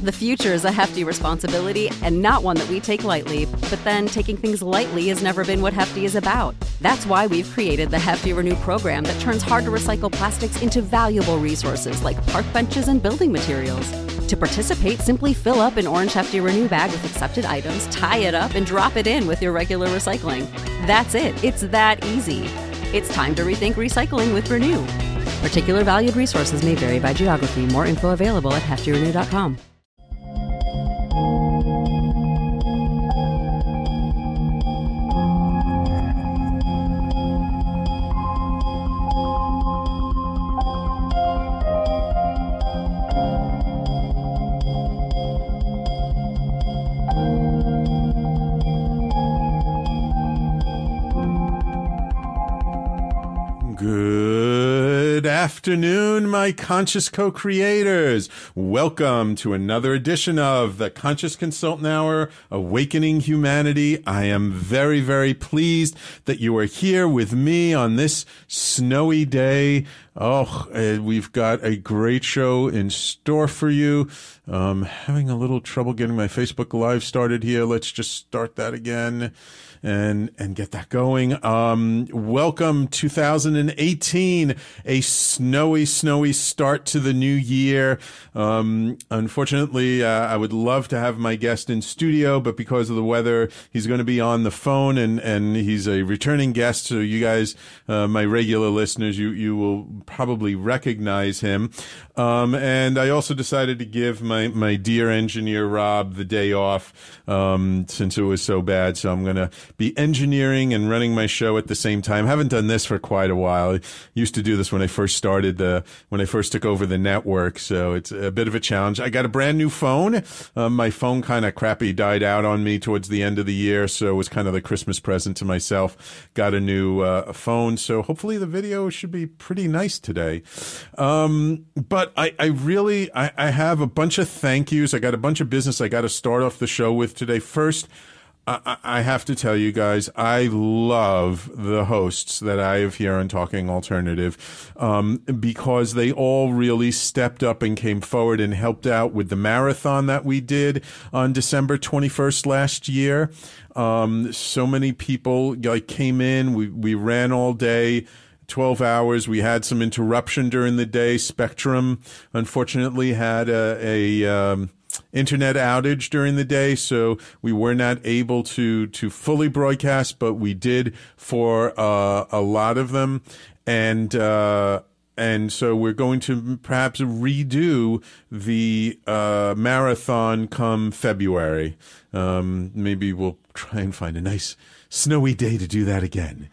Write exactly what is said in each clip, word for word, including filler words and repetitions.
The future is a hefty responsibility and not one that we take lightly, but then taking things lightly has never been what Hefty is about. That's why we've created the Hefty Renew program that turns hard-to-recycle plastics into valuable resources like park benches and building materials. To participate, simply fill up an orange Hefty Renew bag with accepted items, tie it up, and drop it in with your regular recycling. That's it. It's that easy. It's time to rethink recycling with Renew. Particular valued resources may vary by geography. More info available at hefty renew dot com. Good afternoon, my conscious co-creators. Welcome to another edition of the Conscious Consultant Hour, Awakening Humanity. I am very, very pleased that you are here with me on this snowy day. Oh, uh, we've got a great show in store for you. Um, having a little trouble getting my Facebook Live started here. Let's just start that again and and get that going. Um, welcome two thousand eighteen, a snowy, snowy start to the new year. Um, unfortunately, uh, I would love to have my guest in studio, but because of the weather, he's going to be on the phone, and, and he's a returning guest. So you guys, uh, my regular listeners, you, you will probably recognize him. Um, and I also decided to give my, my dear engineer, Rob, the day off, um, since it was so bad. So I'm going to be engineering and running my show at the same time. Haven't done this for quite a while. I used to do this when I first started the, when I first took over the network. So it's a bit of a challenge. I got a brand new phone. Um, my phone kind of crappy died out on me towards the end of the year. So it was kind of the Christmas present to myself. Got a new, uh, phone. So hopefully the video should be pretty nice today. Um, but I, I really, I, I have a bunch of thank yous. I got a bunch of business I got to start off the show with today. First, I, I have to tell you guys, I love the hosts that I have here on Talking Alternative, um, because they all really stepped up and came forward and helped out with the marathon that we did on December twenty-first last year. Um, so many people like came in. We, we ran all day. twelve hours. We had some interruption during the day. Spectrum, unfortunately, had a, a um, internet outage during the day, so we were not able to to fully broadcast, but we did for uh, a lot of them, and uh, and so we're going to perhaps redo the uh, marathon come February. Um, maybe we'll try and find a nice snowy day to do that again.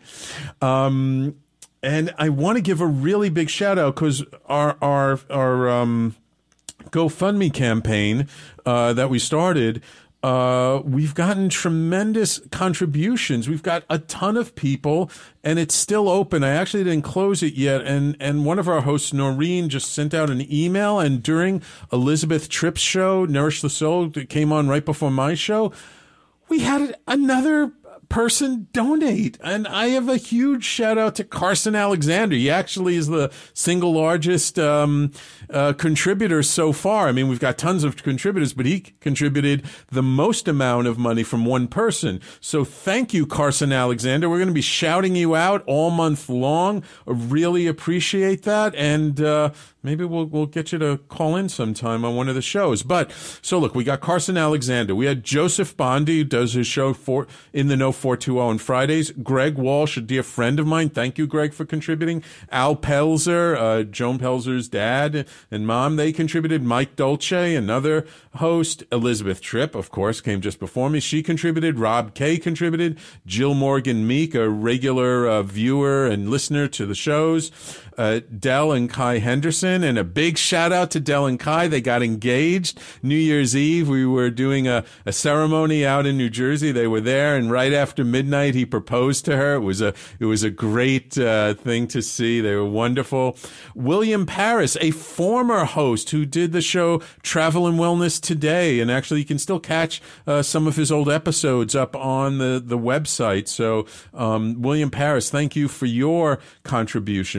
Um, And I want to give a really big shout out because our our our um, GoFundMe campaign uh, that we started, uh, we've gotten tremendous contributions. We've got a ton of people, and it's still open. I actually didn't close it yet, and and one of our hosts, Noreen, just sent out an email. And during Elizabeth Tripp's show, Nourish the Soul, that came on right before my show, we had another person donate, and I have a huge shout out to Carson Alexander. He actually is the single largest um uh contributor so far. I mean, we've got tons of contributors, but he contributed the most amount of money from one person. So thank you, Carson Alexander. We're going to be shouting you out all month long. I really appreciate that, and uh maybe we'll we'll get you to call in sometime on one of the shows. But so look, we got Carson Alexander. We had Joseph Bondi, who does his show for in the Know four two zero on Fridays. Greg Walsh, a dear friend of mine. Thank you, Greg, for contributing. Al Pelzer, uh, Joan Pelzer's dad and mom, they contributed. Mike Dolce, another host. Elizabeth Tripp, of course, came just before me. She contributed. Rob Kay contributed. Jill Morgan Meek, a regular uh, viewer and listener to the shows. Uh, Dell and Kai Henderson, and a big shout out to Dell and Kai. They got engaged New Year's Eve. We were doing a, a ceremony out in New Jersey. They were there, and right after midnight, he proposed to her. It was a it was a great uh, thing to see. They were wonderful. William Paris, a former host who did the show Travel and Wellness Today, and actually you can still catch uh, some of his old episodes up on the the website. So, um, William Paris, thank you for your contribution. Brianna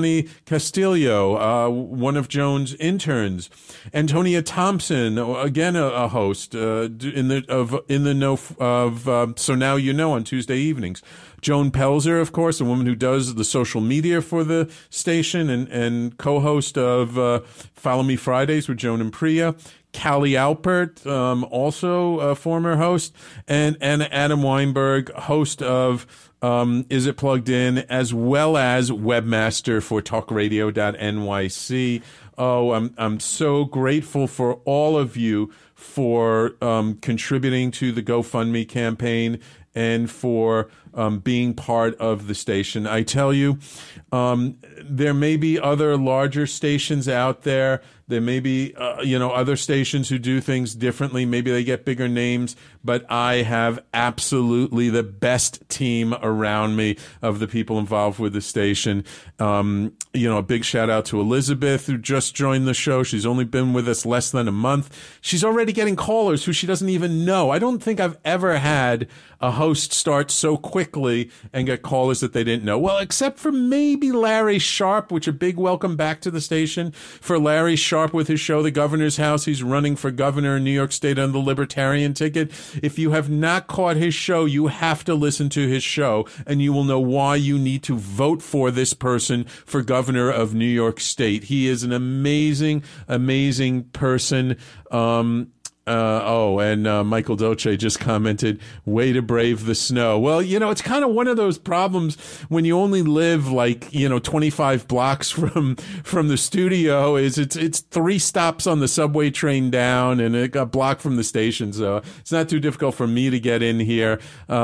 Giovanni Castillo, uh, one of Joan's interns. Antonia Thompson, again a, a host uh, in the of in the know of uh, So Now You Know on Tuesday evenings. Joan Pelzer, of course, a woman who does the social media for the station and, and co-host of uh, Follow Me Fridays with Joan and Priya. Callie Alpert, um, also a former host, and, and Adam Weinberg, host of um, Is It Plugged In, as well as webmaster for talk radio dot N Y C. Oh, I'm I'm so grateful for all of you for um, contributing to the GoFundMe campaign and for um, being part of the station. I tell you, um, there may be other larger stations out there. There may be, uh, you know, other stations who do things differently. Maybe they get bigger names, but I have absolutely the best team around me of the people involved with the station. Um, you know, a big shout out to Elizabeth, who just joined the show. She's only been with us less than a month. She's already getting callers who she doesn't even know. I don't think I've ever had a host start so quickly and get callers that they didn't know. Well, except for maybe Larry Sharp, which a big welcome back to the station for Larry Sharp with his show, The Governor's House. He's running for governor in New York State on the Libertarian ticket. If you have not caught his show, you have to listen to his show, and you will know why you need to vote for this person for governor of New York State. He is an amazing, amazing person. Um, Uh, oh, and uh, Michael Dolce just commented, way to brave the snow. Well, you know, it's kind of one of those problems when you only live like, you know, twenty-five blocks from from the studio. Is it's it's three stops on the subway train down and it got blocked from the station. So it's not too difficult for me to get in here.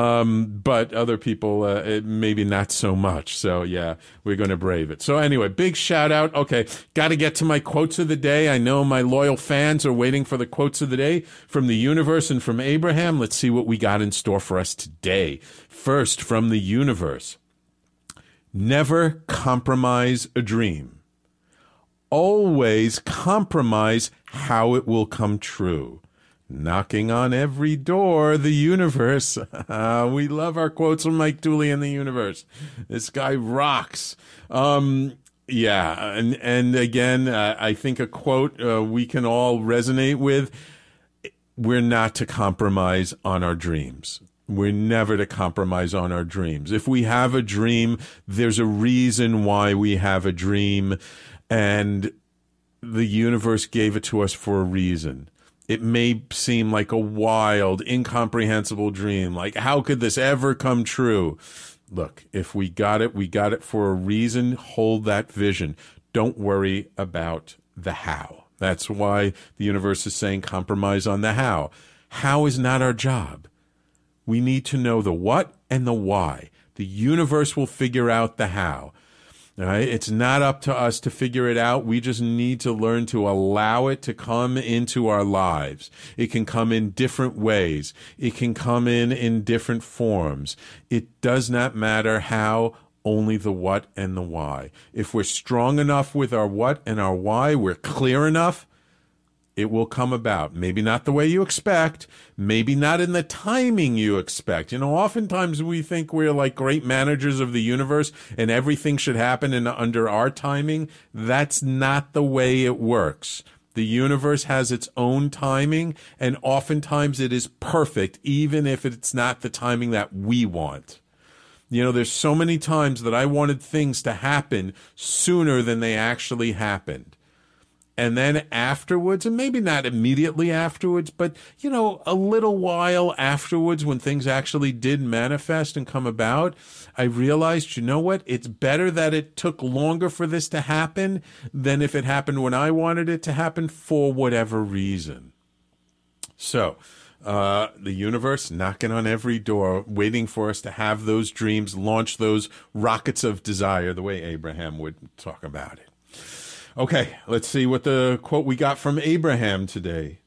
Um, but other people, uh, it, maybe not so much. So, yeah, we're going to brave it. So anyway, big shout out. Okay, got to get to my quotes of the day. I know my loyal fans are waiting for the quotes of the day from the universe and from Abraham. Let's see what we got in store for us today. First, from the universe. Never compromise a dream. Always compromise how it will come true. Knocking on every door, the universe. We love our quotes from Mike Dooley in the universe. This guy rocks. Um, yeah, and, and again, uh, I think a quote uh, we can all resonate with. We're not to compromise on our dreams. We're never to compromise on our dreams. If we have a dream, there's a reason why we have a dream, and the universe gave it to us for a reason. It may seem like a wild, incomprehensible dream. Like, how could this ever come true? Look, if we got it, we got it for a reason. Hold that vision. Don't worry about the how. That's why the universe is saying compromise on the how. How is not our job. We need to know the what and the why. The universe will figure out the how. All right? It's not up to us to figure it out. We just need to learn to allow it to come into our lives. It can come in different ways. It can come in in different forms. It does not matter how, only the what and the why. If we're strong enough with our what and our why, we're clear enough, it will come about. Maybe not the way you expect, maybe not in the timing you expect. You know, oftentimes we think we're like great managers of the universe and everything should happen in under our timing. That's not the way it works. The universe has its own timing, and oftentimes it is perfect, even if it's not the timing that we want. You know, there's so many times that I wanted things to happen sooner than they actually happened. And then afterwards, and maybe not immediately afterwards, but, you know, a little while afterwards when things actually did manifest and come about, I realized, you know what? It's better that it took longer for this to happen than if it happened when I wanted it to happen for whatever reason. So, Uh, the universe knocking on every door, waiting for us to have those dreams, launch those rockets of desire, the way Abraham would talk about it. Okay, let's see what the quote we got from Abraham today.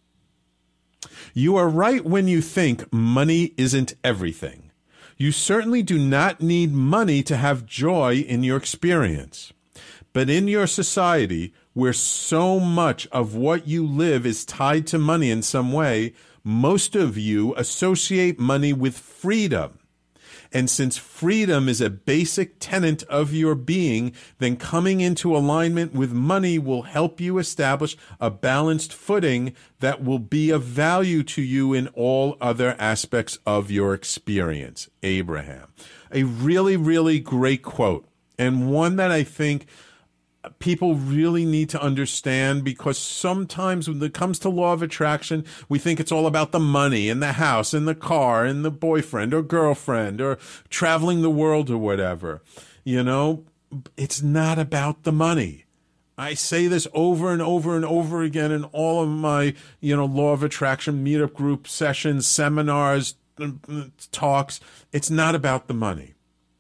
You are right when you think money isn't everything. You certainly do not need money to have joy in your experience. But in your society, where so much of what you live is tied to money in some way, most of you associate money with freedom. And since freedom is a basic tenet of your being, then coming into alignment with money will help you establish a balanced footing that will be of value to you in all other aspects of your experience. Abraham. A really, really great quote, and one that I think people really need to understand, because sometimes when it comes to law of attraction, we think it's all about the money and the house and the car and the boyfriend or girlfriend or traveling the world or whatever. You know, it's not about the money. I say this over and over and over again in all of my, you know, law of attraction meetup group sessions, seminars, talks. It's not about the money.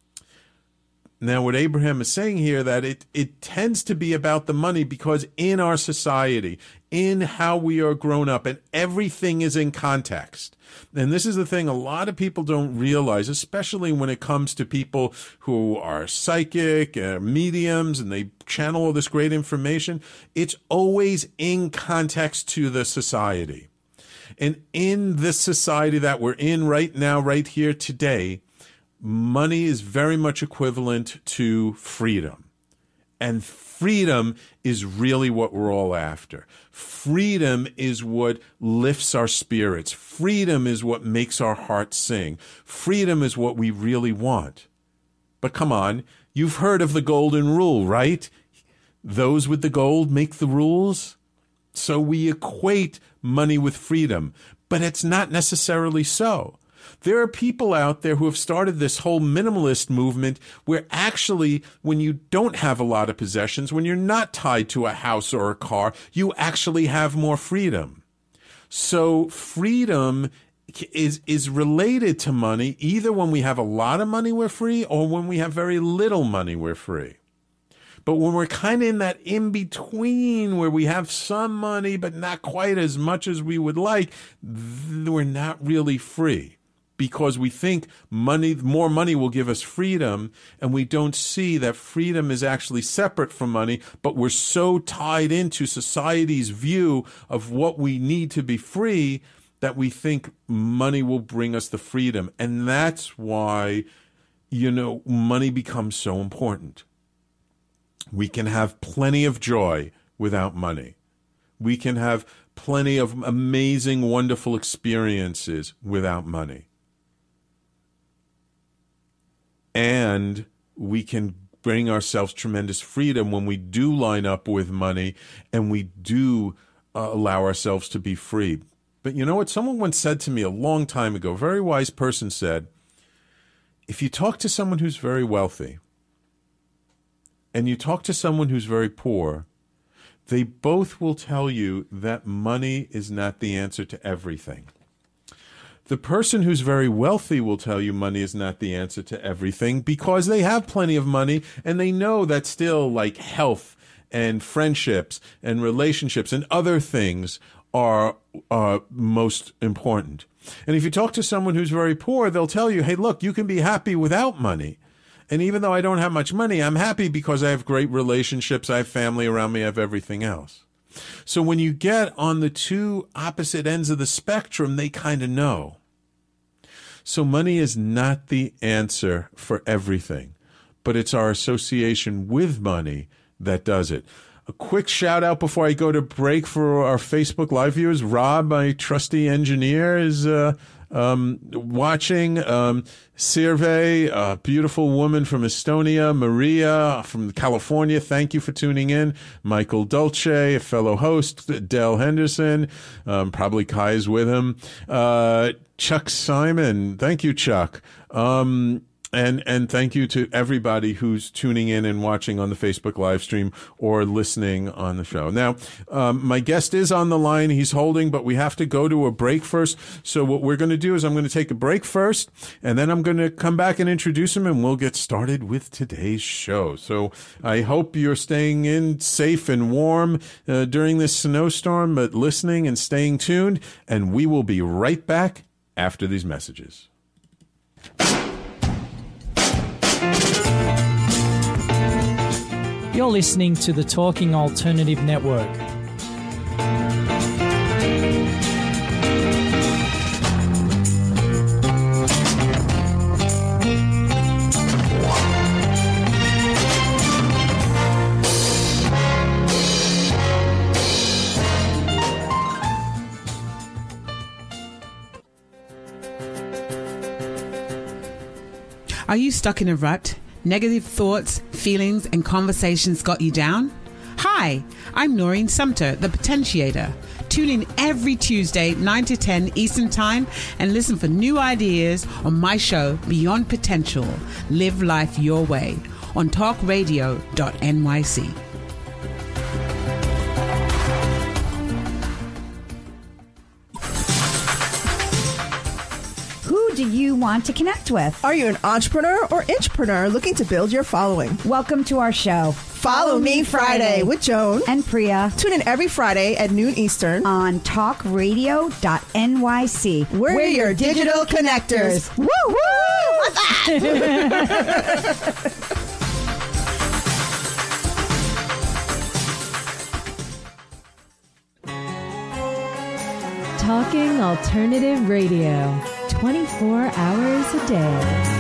Now, what Abraham is saying here, that it, it tends to be about the money because in our society, in how we are grown up, and everything is in context. And this is the thing a lot of people don't realize, especially when it comes to people who are psychic, uh, mediums, and they channel all this great information. It's always in context to the society. And in this society that we're in right now, right here today, money is very much equivalent to freedom. And freedom is really what we're all after. Freedom is what lifts our spirits. Freedom is what makes our hearts sing. Freedom is what we really want. But come on, you've heard of the golden rule, right? Those with the gold make the rules. So we equate money with freedom, but it's not necessarily so. There are people out there who have started this whole minimalist movement where actually when you don't have a lot of possessions, when you're not tied to a house or a car, you actually have more freedom. So freedom is is related to money. Either when we have a lot of money, we're free, or when we have very little money, we're free. But when we're kind of in that in-between where we have some money but not quite as much as we would like, we're not really free. Because we think money, more money will give us freedom, and we don't see that freedom is actually separate from money, but we're so tied into society's view of what we need to be free that we think money will bring us the freedom. And that's why, you know, money becomes so important. We can have plenty of joy without money. We can have plenty of amazing, wonderful experiences without money. And we can bring ourselves tremendous freedom when we do line up with money and we do uh, allow ourselves to be free. But you know what? Someone once said to me a long time ago, a very wise person said, if you talk to someone who's very wealthy and you talk to someone who's very poor, they both will tell you that money is not the answer to everything. The person who's very wealthy will tell you money is not the answer to everything because they have plenty of money and they know that still like health and friendships and relationships and other things are uh, most important. And if you talk to someone who's very poor, they'll tell you, hey, look, you can be happy without money. And even though I don't have much money, I'm happy because I have great relationships, I have family around me, I have everything else. So when you get on the two opposite ends of the spectrum, they kind of know. So money is not the answer for everything, but it's our association with money that does it. A quick shout out before I go to break for our Facebook Live viewers. Rob, my trusty engineer, is uh, um, watching. Um, Sirve, a beautiful woman from Estonia. Maria from California, thank you for tuning in. Michael Dolce, a fellow host. Dell Henderson, um, probably Kai is with him. Uh, Chuck Simon, thank you, Chuck. Um, And and thank you to everybody who's tuning in and watching on the Facebook live stream or listening on the show. Now, um, my guest is on the line. He's holding, but we have to go to a break first. So what we're going to do is I'm going to take a break first, and then I'm going to come back and introduce him, and we'll get started with today's show. So I hope you're staying in safe and warm uh, during this snowstorm, but listening and staying tuned, and we will be right back after these messages. You're listening to the Talking Alternative Network. Are you stuck in a rut? Negative thoughts, feelings, and conversations got you down? Hi, I'm Noreen Sumter, the Potentiator. Tune in every Tuesday, nine to ten Eastern Time, and listen for new ideas on my show, Beyond Potential. Live life your way on talk radio dot N Y C. Who do you want to connect with? Are you an entrepreneur or intrapreneur looking to build your following? Welcome to our show. Follow Me Friday with Joan and Priya. Tune in every Friday at noon Eastern on talk radio dot N Y C. We're, We're your digital connectors. Woo woo! What's that? Talking Alternative Radio, twenty-four hours a day.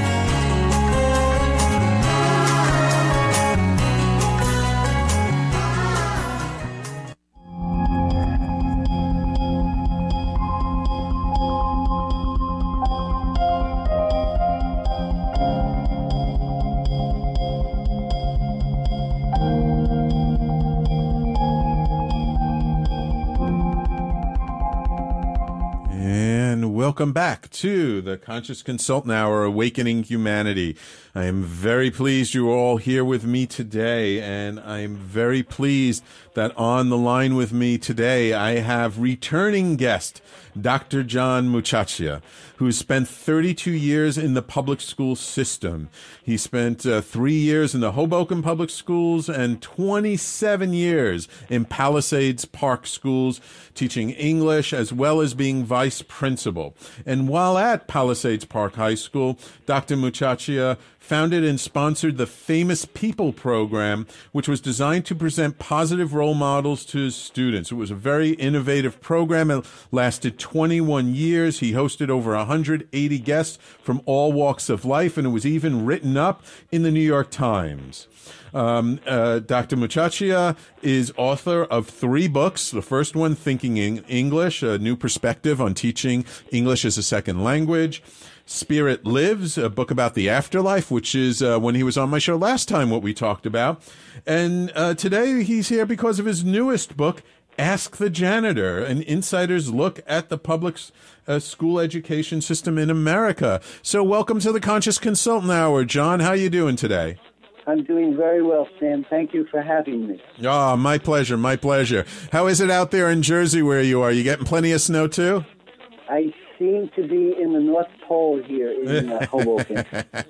Welcome back to the Conscious Consultant Hour, Awakening Humanity. I am very pleased you're all here with me today, and I'm very pleased that on the line with me today I have returning guest, Doctor John Muchachia, who spent thirty-two years in the public school system. He spent uh, three years in the Hoboken Public Schools and twenty-seven years in Palisades Park Schools, teaching English as well as being vice principal. And while at Palisades Park High School, Doctor Muchachia founded and sponsored the Famous People program, which was designed to present positive role models to his students. It was a very innovative program. It lasted twenty-one years. He hosted over one hundred eighty guests from all walks of life, and it was even written up in the New York Times. Um, uh, Doctor Muchachia is author of three books. The first one, Thinking in English, a new perspective on teaching English as a second language. Spirit Lives, a book about the afterlife, which is uh, when he was on my show last time what we talked about. And uh, today he's here because of his newest book, Ask the Janitor, an insider's look at the public uh, school education system in America. So welcome to the Conscious Consultant Hour. John, how you doing today? I'm doing very well, Sam. Thank you for having me. Oh, my pleasure, my pleasure. How is it out there in Jersey where you are? You getting plenty of snow too? I seem to be in the North Pole here in uh, Hoboken.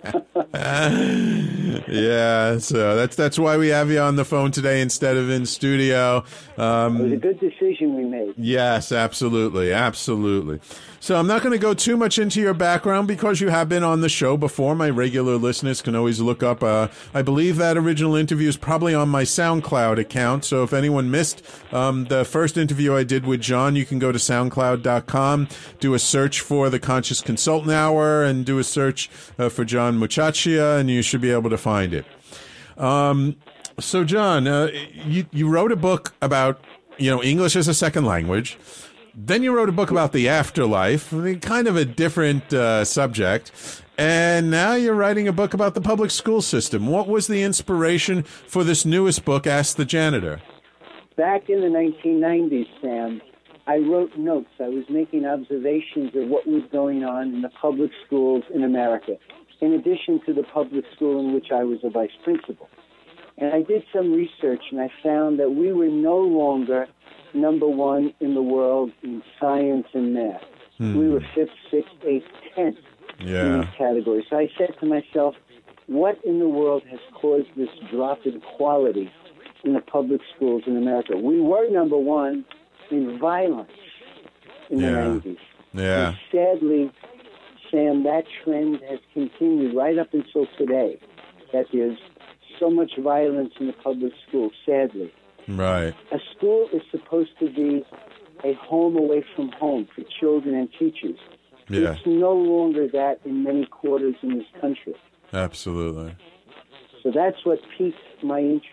Yeah, so that's that's why we have you on the phone today instead of in studio. Um, it was a good decision we made. Yes, absolutely, absolutely. So I'm not going to go too much into your background because you have been on the show before. My regular listeners can always look up. Uh, I believe that original interview is probably on my SoundCloud account. So if anyone missed um, the first interview I did with John, you can go to soundcloud dot com, do a search for the Conscious Consultant Hour, and do a search uh, for John Muchachia, and you should be able to find it. Um, so, John, uh, you, you wrote a book about, you know, English as a second language. Then you wrote a book about the afterlife, kind of a different uh, subject. And now you're writing a book about the public school system. What was the inspiration for this newest book, Ask the Janitor? Back in the nineteen nineties, Sam, I wrote notes. I was making observations of what was going on in the public schools in America, in addition to the public school in which I was a vice principal. And I did some research, and I found that we were no longer number one in the world in science and math. Hmm. We were fifth, sixth, eighth, tenth yeah. in these categories. So I said to myself, what in the world has caused this drop in quality in the public schools in America? We were number one in violence in yeah. the nineties. Yeah. And sadly, Sam, that trend has continued right up until today, that there's so much violence in the public schools, sadly. Right. A school is supposed to be a home away from home for children and teachers. Yeah. It's no longer that in many quarters in this country. Absolutely. So that's what piqued my interest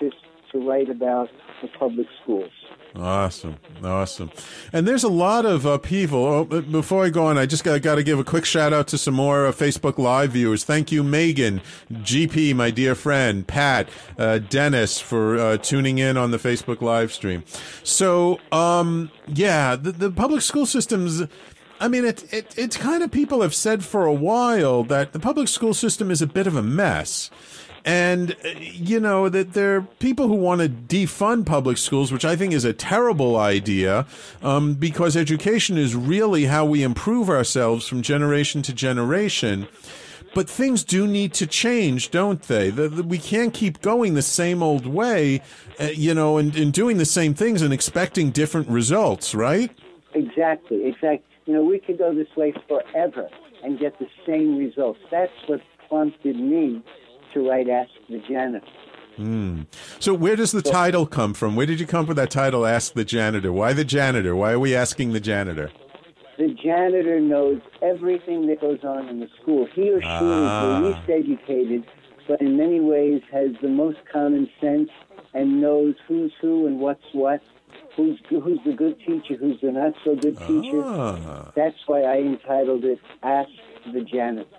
to write about the public schools. Awesome, awesome. And there's a lot of upheaval. Oh, but before I go on, I just got, got to give a quick shout out to some more uh, Facebook Live viewers. Thank you, Megan, G P, my dear friend, Pat, uh, Dennis, for uh, tuning in on the Facebook live stream. So, um, yeah, the, the public school systems, I mean, it, it, it's kind of, people have said for a while that the public school system is a bit of a mess. And, you know, that there are people who want to defund public schools, which I think is a terrible idea, um, because education is really how we improve ourselves from generation to generation. But things do need to change, don't they? The, the, we can't keep going the same old way, uh, you know, and, and doing the same things and expecting different results, right? Exactly, exactly. You know, we could go this way forever and get the same results. That's what prompted me to write Ask the Janitor. Mm. So where does the so, title come from? Where did you come up with that title, Ask the Janitor? Why the janitor? Why are we asking the janitor? The janitor knows everything that goes on in the school. He or she ah. is the least educated, but in many ways has the most common sense and knows who's who and what's what. Who's who's the good teacher, who's the not so good teacher. Ah. That's why I entitled it Ask the Janitor.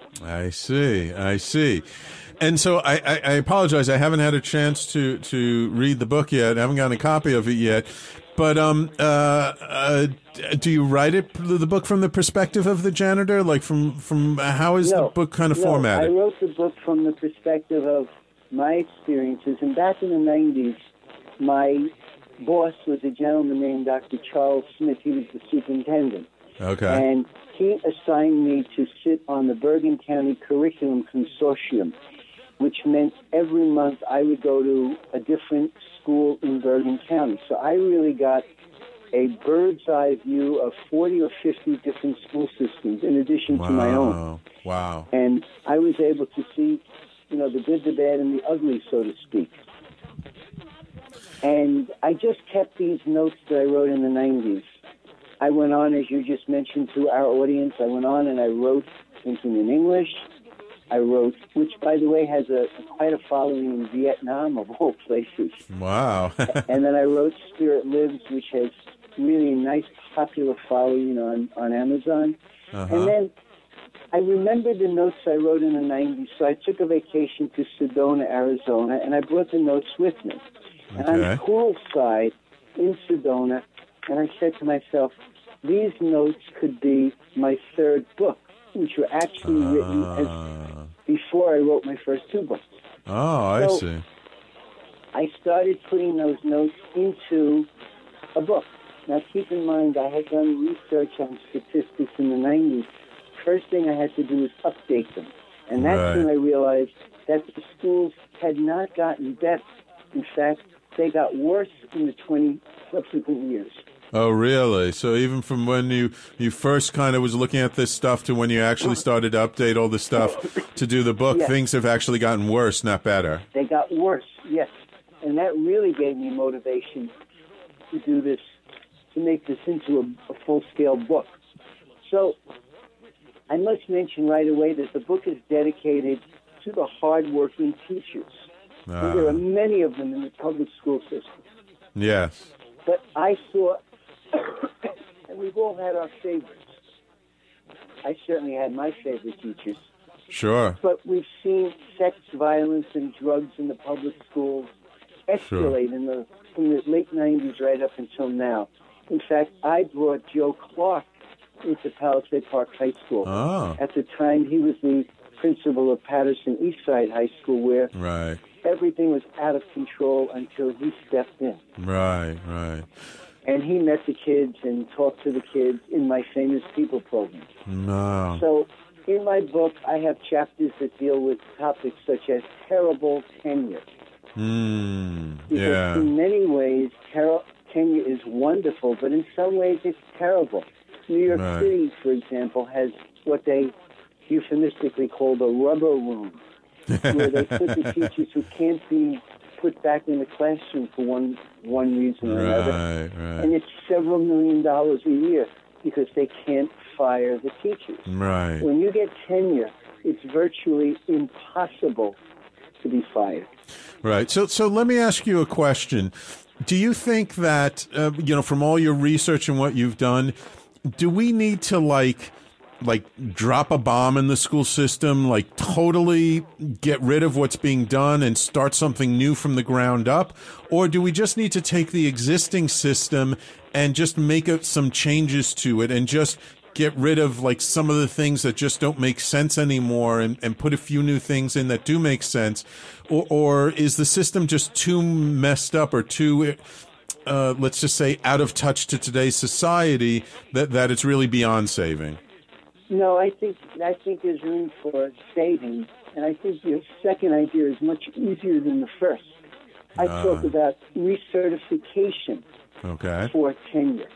I see, I see. And so I, I, I apologize. I haven't had a chance to, to read the book yet. I haven't gotten a copy of it yet. But um, uh, uh, do you write it, the book, from the perspective of the janitor? Like from, from how is no, the book kind of no, formatted? I wrote the book from the perspective of my experiences. And back in the nineties, my boss was a gentleman named Doctor Charles Smith. He was the superintendent. Okay. And he assigned me to sit on the Bergen County Curriculum Consortium, which meant every month I would go to a different school in Bergen County. So I really got a bird's eye view of forty or fifty different school systems in addition wow. to my own. Wow. And I was able to see, you know, the good, the bad, and the ugly, so to speak. And I just kept these notes that I wrote in the nineties. I went on, as you just mentioned, to our audience. I went on and I wrote Thinking in English. I wrote, which, by the way, has a quite a following in Vietnam, of all places. Wow. And then I wrote Spirit Lives, which has really a nice, popular following on, on Amazon. Uh-huh. And then I remembered the notes I wrote in the nineties, so I took a vacation to Sedona, Arizona, and I brought the notes with me. And okay. on poolside in Sedona, and I said to myself, these notes could be my third book, which were actually uh, written as before I wrote my first two books. Oh, I so see. I started putting those notes into a book. Now, keep in mind, I had done research on statistics in the nineties. First thing I had to do was update them. And that's right. when I realized that the schools had not gotten better. In fact, they got worse in the twenty subsequent years. Oh, really? So even from when you, you first kind of was looking at this stuff to when you actually started to update all the stuff to do the book, yes. things have actually gotten worse, not better. They got worse, yes. And that really gave me motivation to do this, to make this into a, a full-scale book. So I must mention right away that the book is dedicated to the hard-working teachers. Uh, there are many of them in the public school system. Yes. But I saw, and we've all had our favorites. I certainly had my favorite teachers. Sure. But we've seen sex, violence, and drugs in the public schools escalate sure. in the from the late nineties right up until now. In fact, I brought Joe Clark into Palisade Park High School. Oh. At the time, he was the principal of Patterson Eastside High School, where right. everything was out of control until he stepped in. Right, right. And he met the kids and talked to the kids in my Famous People program. No. So in my book, I have chapters that deal with topics such as terrible tenure. Mm, because yeah. in many ways, ter- tenure is wonderful, but in some ways it's terrible. New York right. City, for example, has what they euphemistically call the rubber room, where they put the teachers who can't be put back in the classroom for one one reason or right, another. Right. And it's several million dollars a year because they can't fire the teachers. Right. When you get tenure, it's virtually impossible to be fired. Right. So, so let me ask you a question. Do you think that, uh, you know, from all your research and what you've done, do we need to like, like drop a bomb in the school system, like totally get rid of what's being done and start something new from the ground up? Or do we just need to take the existing system and just make it some changes to it and just get rid of like some of the things that just don't make sense anymore and, and put a few new things in that do make sense? Or, or is the system just too messed up or too, uh, let's just say, out of touch to today's society that, that it's really beyond saving? No, I think I think there's room for saving, and I think your second idea is much easier than the first. I uh, talk about recertification okay. for tenure.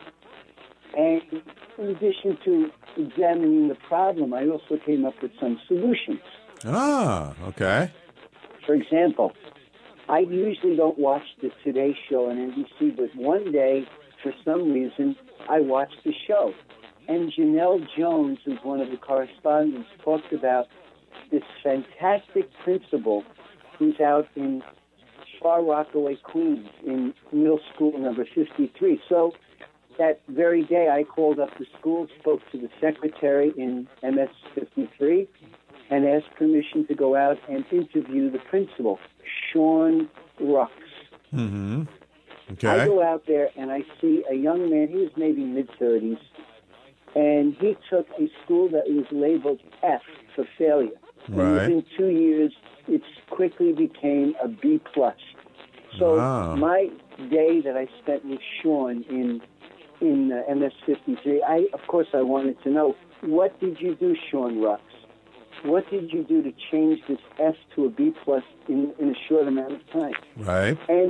And in addition to examining the problem, I also came up with some solutions. Ah, okay. For example, I usually don't watch the Today Show on N B C, but one day, for some reason, I watched the show. And Janelle Jones, who's one of the correspondents, talked about this fantastic principal who's out in Far Rockaway, Queens, in middle school number fifty-three. So that very day, I called up the school, spoke to the secretary in M S fifty-three, and asked permission to go out and interview the principal, Sean Rux. Mm-hmm. Okay. I go out there, and I see a young man, he was maybe mid-thirties, and he took a school that was labeled F for failure. Right. And within two years, it quickly became a B plus. So wow. my day that I spent with Sean in in uh, M S fifty-three, I of course I wanted to know, what did you do, Sean Rux? What did you do to change this F to a B plus in, in a short amount of time? Right. And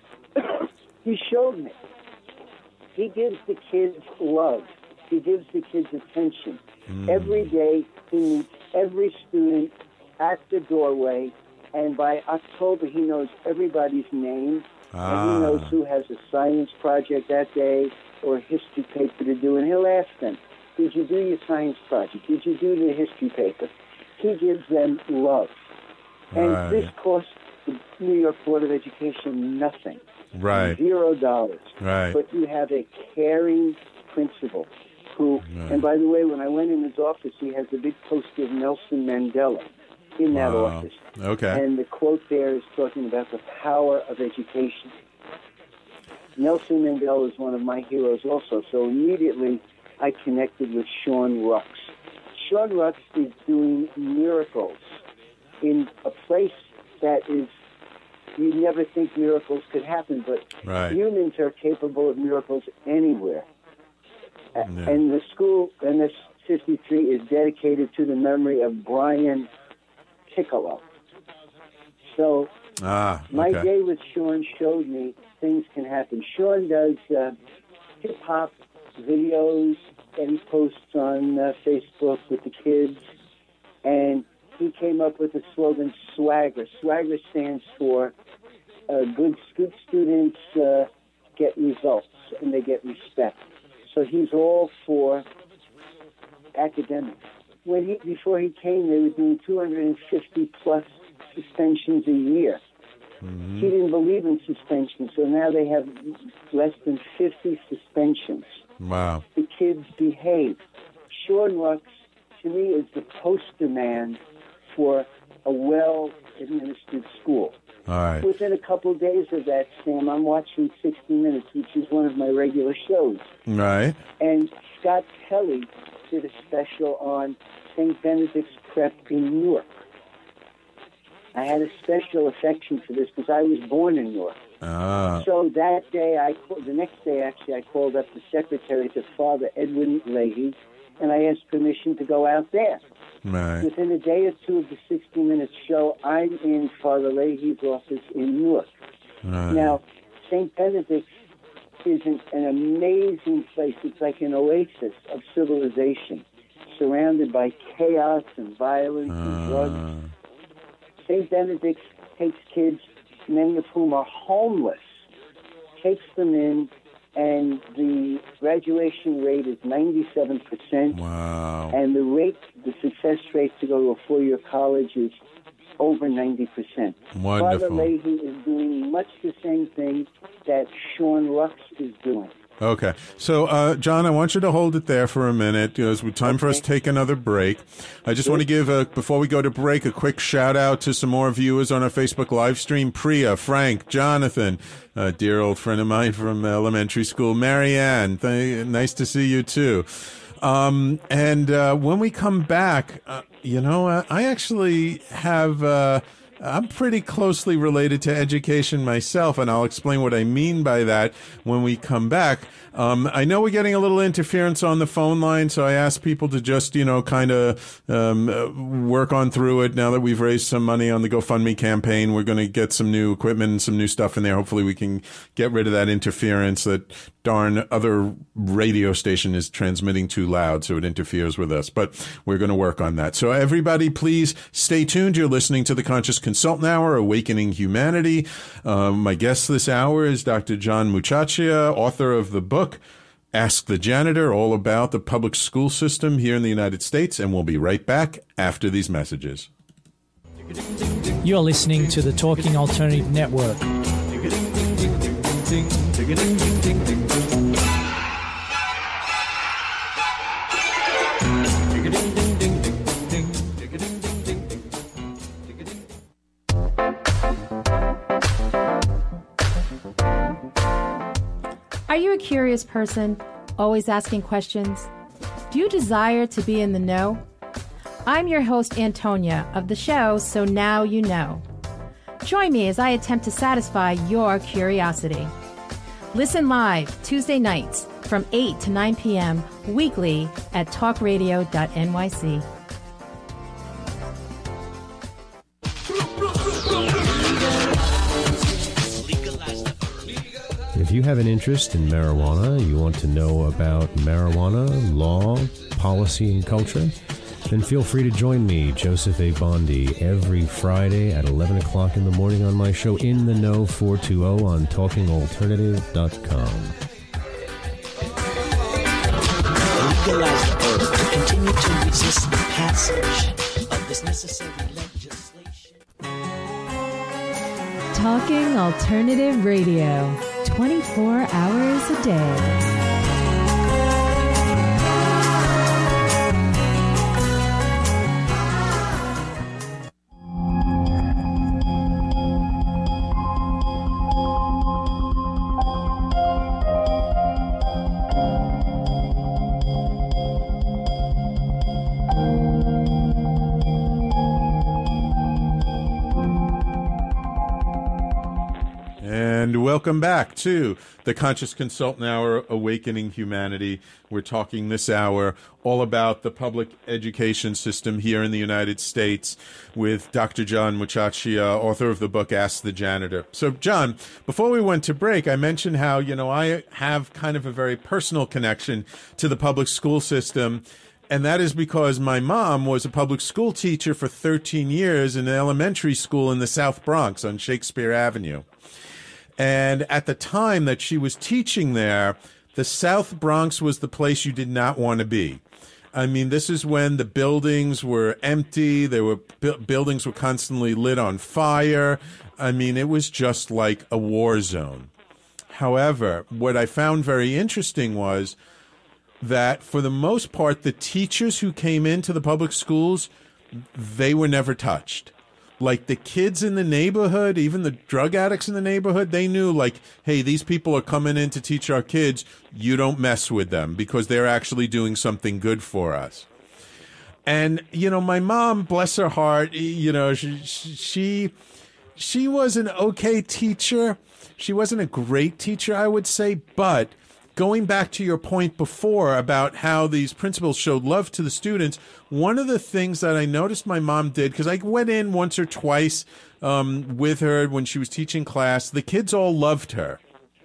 he showed me. He gives the kids love. He gives the kids attention. Mm. Every day, he meets every student at the doorway, and by October, he knows everybody's name, ah. and he knows who has a science project that day or a history paper to do, and he'll ask them, did you do your science project? Did you do the history paper? He gives them love. And right. this costs the New York Board of Education nothing. Right. Zero dollars. Right. But you have a caring principal who, right. and by the way, when I went in his office, he has a big poster of Nelson Mandela in that wow. office. Okay. And the quote there is talking about the power of education. Nelson Mandela is one of my heroes also, so immediately I connected with Sean Rux. Sean Rux is doing miracles in a place that is, you'd never think miracles could happen, but right. humans are capable of miracles anywhere. Yeah. And the school, M S fifty-three, is dedicated to the memory of Brian Piccolo. So ah, okay. my day with Sean showed me things can happen. Sean does uh, hip-hop videos that he posts on uh, Facebook with the kids, and he came up with the slogan Swagger. Swagger stands for uh, good, good students uh, get results, and they get respect. So he's all for academics. When he before he came, they were doing two hundred fifty plus suspensions a year. Mm-hmm. He didn't believe in suspension, so now they have less than fifty suspensions. Wow. The kids behave. Sean Rux, to me, is the poster man for a well-administered school. All right. Within a couple of days of that, Sam, I'm watching sixty minutes, which is one of my regular shows. Right. And Scott Kelly did a special on Saint Benedict's Prep in Newark. I had a special affection for this because I was born in Newark. Ah. So that day, I the next day, actually, I called up the secretary to Father Edwin Leahy, and I asked permission to go out there. Right. Within a day or two of the sixty-minute show, I'm in Father Leahy's office in Newark. Right. Now, Saint Benedict's is an, an amazing place. It's like an oasis of civilization, surrounded by chaos and violence uh. and drugs. Saint Benedict's takes kids, many of whom are homeless, takes them in, and the graduation rate is ninety-seven percent. Wow. And the rate, the success rate to go to a four-year college is over ninety percent. Wonderful. Father Leahy is doing much the same thing that Sean Lux is doing. Okay. So, uh, John, I want you to hold it there for a minute. It's time for us to take another break. I just want to give, a, before we go to break, a quick shout-out to some more viewers on our Facebook live stream. Priya, Frank, Jonathan, a dear old friend of mine from elementary school, Marianne. Th- nice to see you, too. Um, and uh, when we come back, uh, you know, uh, I actually have... Uh, I'm pretty closely related to education myself, and I'll explain what I mean by that when we come back. Um, I know we're getting a little interference on the phone line, so I ask people to just, you know, kind of um, work on through it. Now that we've raised some money on the GoFundMe campaign, we're going to get some new equipment and some new stuff in there. Hopefully we can get rid of that interference that darn other radio station is transmitting too loud, so it interferes with us. But we're going to work on that. So everybody, please stay tuned. You're listening to the Conscious Consultant Hour, Awakening Humanity. Um, my guest this hour is Doctor John Muchachia, author of the book Ask the Janitor, all about the public school system here in the United States. And we'll be right back after these messages. You're listening to the Talking Alternative Network. Are you a curious person, always asking questions? Do you desire to be in the know? I'm your host, Antonia, of the show So Now You Know. Join me as I attempt to satisfy your curiosity. Listen live Tuesday nights from eight to nine p.m. weekly at talk radio dot n y c. If you have an interest in marijuana, you want to know about marijuana, law, policy, and culture, then feel free to join me, Joseph A. Bondi, every Friday at eleven o'clock in the morning on my show In the Know four twenty on talking alternative dot com. Legalize the herb to continue to resist the passage of this necessary legislation. Talking Alternative Radio, twenty-four hours a day. And welcome back to the Conscious Consultant Hour, Awakening Humanity. We're talking this hour all about the public education system here in the United States with Doctor John Muchachia, author of the book Ask the Janitor. So, John, before we went to break, I mentioned how, you know, I have kind of a very personal connection to the public school system. And that is because my mom was a public school teacher for thirteen years in an elementary school in the South Bronx on Shakespeare Avenue. And at the time that she was teaching there, the South Bronx was the place you did not want to be. I mean, this is when the buildings were empty. There were bu- buildings were constantly lit on fire. I mean, it was just like a war zone. However, what I found very interesting was that for the most part, the teachers who came into the public schools, they were never touched. Like the kids in the neighborhood, even the drug addicts in the neighborhood, they knew like, hey, these people are coming in to teach our kids. You don't mess with them because they're actually doing something good for us. And, you know, my mom, bless her heart, you know, she, she, she was an okay teacher. She wasn't a great teacher, I would say, but going back to your point before about how these principals showed love to the students, one of the things that I noticed my mom did, because I went in once or twice um, with her when she was teaching class, the kids all loved her.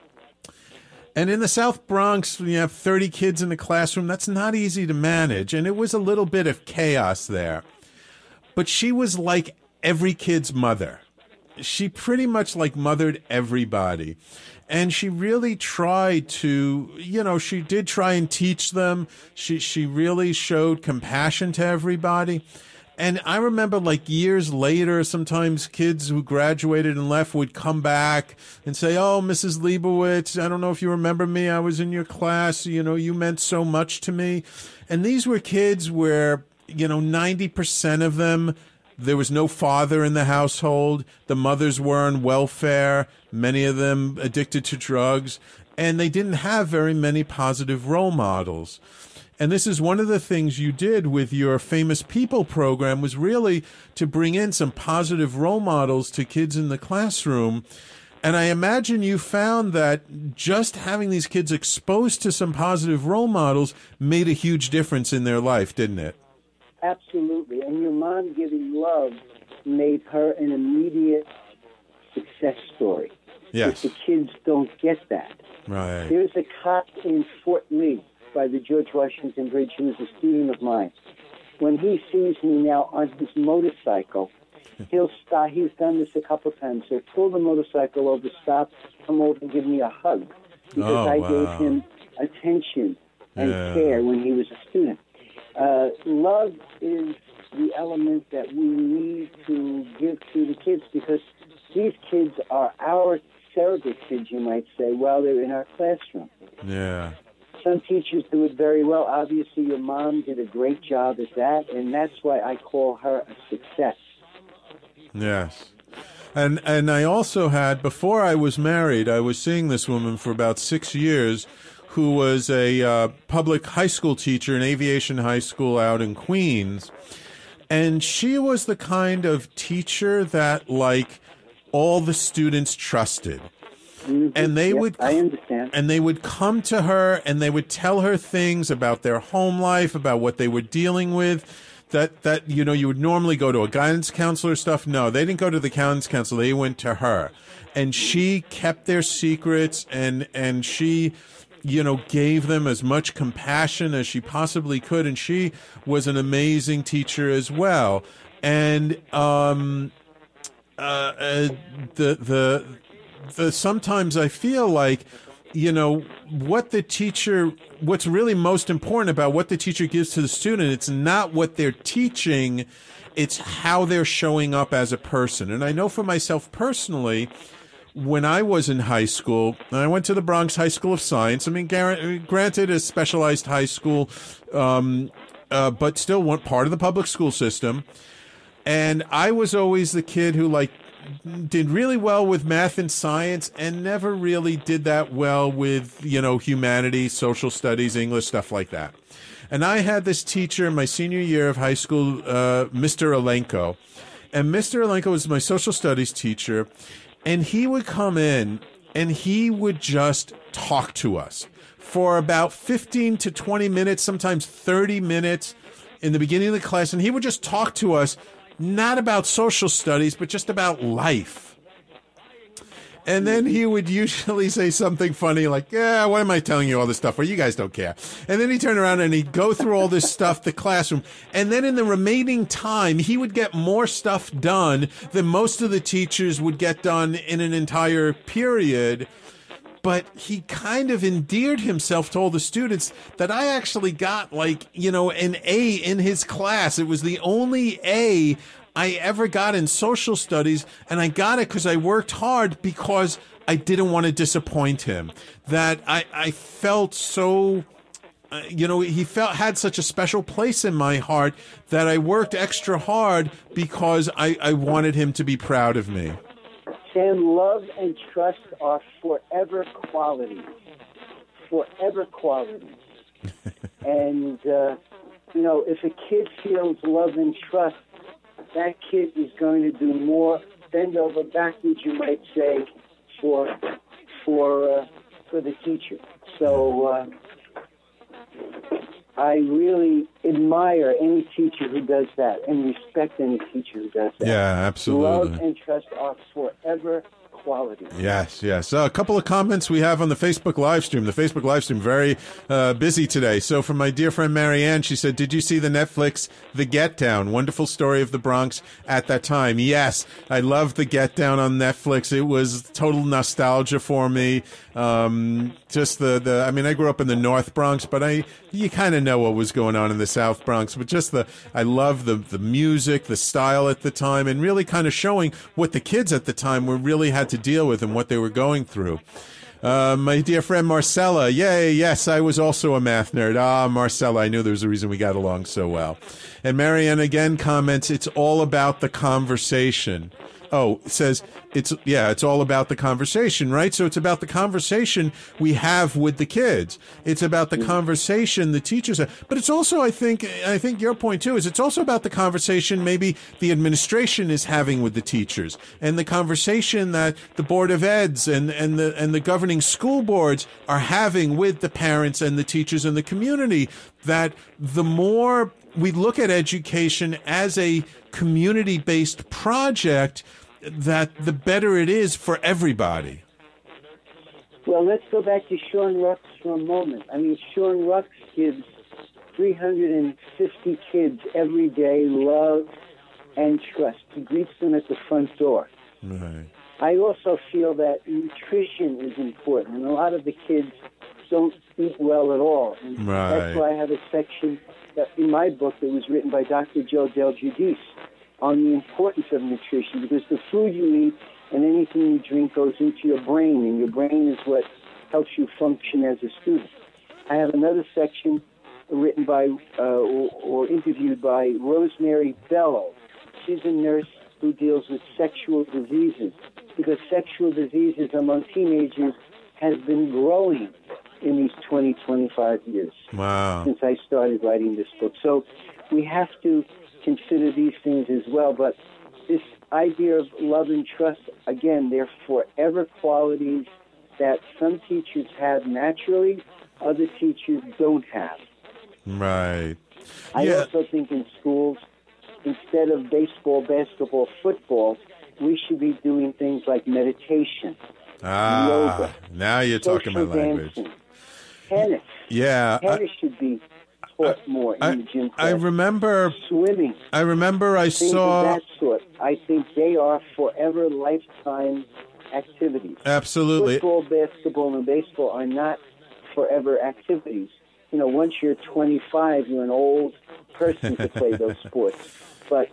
And in the South Bronx, when you have thirty kids in the classroom, that's not easy to manage. And it was a little bit of chaos there. But she was like every kid's mother. She pretty much like mothered everybody. And she really tried to, you know, she did try and teach them. She she really showed compassion to everybody. And I remember like years later, sometimes kids who graduated and left would come back and say, oh, Missus Leibowitz, I don't know if you remember me. I was in your class. You know, you meant so much to me. And these were kids where, you know, ninety percent of them, there was no father in the household. The mothers were on welfare, many of them addicted to drugs, and they didn't have very many positive role models. And this is one of the things you did with your Famous People program, was really to bring in some positive role models to kids in the classroom. And I imagine you found that just having these kids exposed to some positive role models made a huge difference in their life, didn't it? Absolutely. And your mom giving love made her an immediate success story. Yes. But the kids don't get that. Right. There's a cop in Fort Lee by the George Washington Bridge who is a student of mine. When he sees me now on his motorcycle, he'll stop. He's done this a couple of times. He'll pull the motorcycle over, stop, come over and give me a hug. Because oh, I wow. gave him attention and Yeah. care when he was a student. Uh, love is the element that we need to give to the kids, because these kids are our surrogate kids, you might say, while they're in our classroom. Yeah. Some teachers do it very well. Obviously, your mom did a great job at that, and that's why I call her a success. Yes. And and I also had, before I was married, I was seeing this woman for about six years who was a uh, public high school teacher in Aviation High School out in Queens. And she was the kind of teacher that, like, all the students trusted. Mm-hmm. And they yep, would I understand. And they would come to her and they would tell her things about their home life, about what they were dealing with. That, that you know, you would normally go to a guidance counselor stuff. No, they didn't go to the guidance counselor. They went to her. And she kept their secrets, and, and she, you know, gave them as much compassion as she possibly could. And she was an amazing teacher as well. And um, uh, uh, the the the sometimes I feel like, you know, what the teacher, what's really most important about what the teacher gives to the student, it's not what they're teaching, it's how they're showing up as a person. And I know for myself personally, when I was in high school, I went to the Bronx High School of Science. I mean, granted, a specialized high school, um, uh, but still one part of the public school system. And I was always the kid who, like, did really well with math and science and never really did that well with, you know, humanities, social studies, English, stuff like that. And I had this teacher in my senior year of high school, uh, Mister Alenko. And Mister Alenko was my social studies teacher. And he would come in and he would just talk to us for about fifteen to twenty minutes, sometimes thirty minutes in the beginning of the class. And he would just talk to us, not about social studies, but just about life. And then he would usually say something funny like, yeah, why am I telling you all this stuff? Well, you guys don't care. And then he'd turn around and he'd go through all this stuff, the classroom. And then in the remaining time, he would get more stuff done than most of the teachers would get done in an entire period. But he kind of endeared himself to all the students that I actually got, like, you know, an A in his class. It was the only A I ever got in social studies, and I got it because I worked hard, because I didn't want to disappoint him. That I, I felt so, uh, you know, he felt had such a special place in my heart that I worked extra hard because I, I wanted him to be proud of me. Sam, love and trust are forever qualities. Forever qualities. And, uh, you know, if a kid feels love and trust, that kid is going to do more, bend over backwards, you might say, for for uh, for the teacher. So uh, I really admire any teacher who does that, and respect any teacher who does that. Yeah, absolutely. Love and trust are forever quality. Yes, yes. Uh, a couple of comments we have on the Facebook live stream. The Facebook live stream very uh, busy today. So from my dear friend Marianne, she said, did you see the Netflix The Get Down? Wonderful story of the Bronx at that time. Yes, I love The Get Down on Netflix. It was total nostalgia for me. Um, just the, the, I mean, I grew up in the North Bronx, but I, you kind of know what was going on in the South Bronx, but just the, I love the, the music, the style at the time, and really kind of showing what the kids at the time were really had to deal with and what they were going through. Uh, my dear friend Marcella, yay, yes, I was also a math nerd. Ah, Marcella, I knew there was a reason we got along so well. And Marianne again comments, it's all about the conversation. Oh, it says it's, yeah, it's all about the conversation, right? So it's about the conversation we have with the kids. It's about the conversation the teachers have. But it's also, I think, I think your point too, is it's also about the conversation maybe the administration is having with the teachers and the conversation that the Board of Eds and, and the, and the governing school boards are having with the parents and the teachers and the community, that the more we look at education as a community-based project, that the better it is for everybody. Well, let's go back to Sean Rux for a moment. I mean, Sean Rux gives three hundred fifty kids every day love and trust. He greets them at the front door. Right. I also feel that nutrition is important, and a lot of the kids don't eat well at all. And right. That's why I have a section that in my book that was written by Doctor Joe Del Giudice on the importance of nutrition, because the food you eat and anything you drink goes into your brain, and your brain is what helps you function as a student. I have another section written by uh, or, or interviewed by Rosemary Bello. She's a nurse who deals with sexual diseases, because sexual diseases among teenagers has been growing in these twenty, twenty-five years. Wow. Since I started writing this book. So we have to consider these things as well. But this idea of love and trust, again, they're forever qualities that some teachers have naturally, other teachers don't have. Right. I yeah. also think in schools, instead of baseball, basketball, football, we should be doing things like meditation, ah, yoga. Now you're talking my language. Dancing, tennis. Yeah. Tennis I, should be taught more in I, the gym class. I remember swimming. I remember I things saw of that sort. I think they are forever lifetime activities. Absolutely. Football, basketball, and baseball are not forever activities. You know, once you're twenty-five, you're an old person to play those sports. But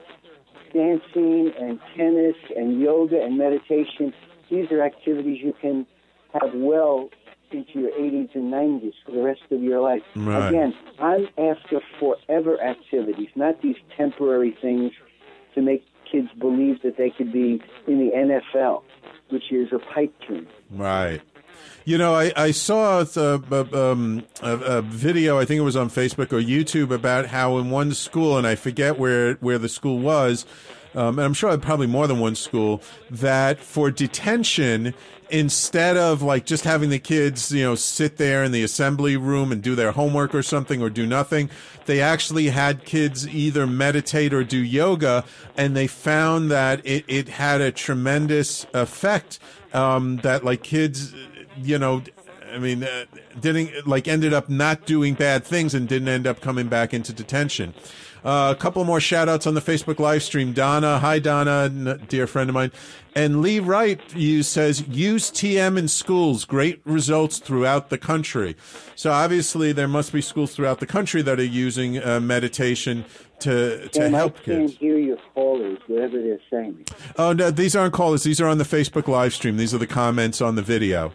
dancing and tennis and yoga and meditation, these are activities you can have well into your eighties and nineties for the rest of your life. Right. Again, I'm after forever activities, not these temporary things to make kids believe that they could be in the N F L, which is a pipe dream. Right. You know, I, I saw a, a, um, a, a video, I think it was on Facebook or YouTube, about how in one school, and I forget where, where the school was, um, and I'm sure probably more than one school, that for detention, instead of like just having the kids, you know, sit there in the assembly room and do their homework or something or do nothing, they actually had kids either meditate or do yoga, and they found that it, it had a tremendous effect, um, that like kids, you know, I mean, uh, didn't like ended up not doing bad things and didn't end up coming back into detention. Uh, a couple more shout outs on the Facebook live stream. Donna, hi Donna, n- dear friend of mine. And Lee Wright you says, use T M in schools, great results throughout the country. So obviously there must be schools throughout the country that are using uh, meditation to to and help I can't kids. hear your callers, whatever they're saying. Oh, no, these aren't callers. These are on the Facebook live stream. These are the comments on the video.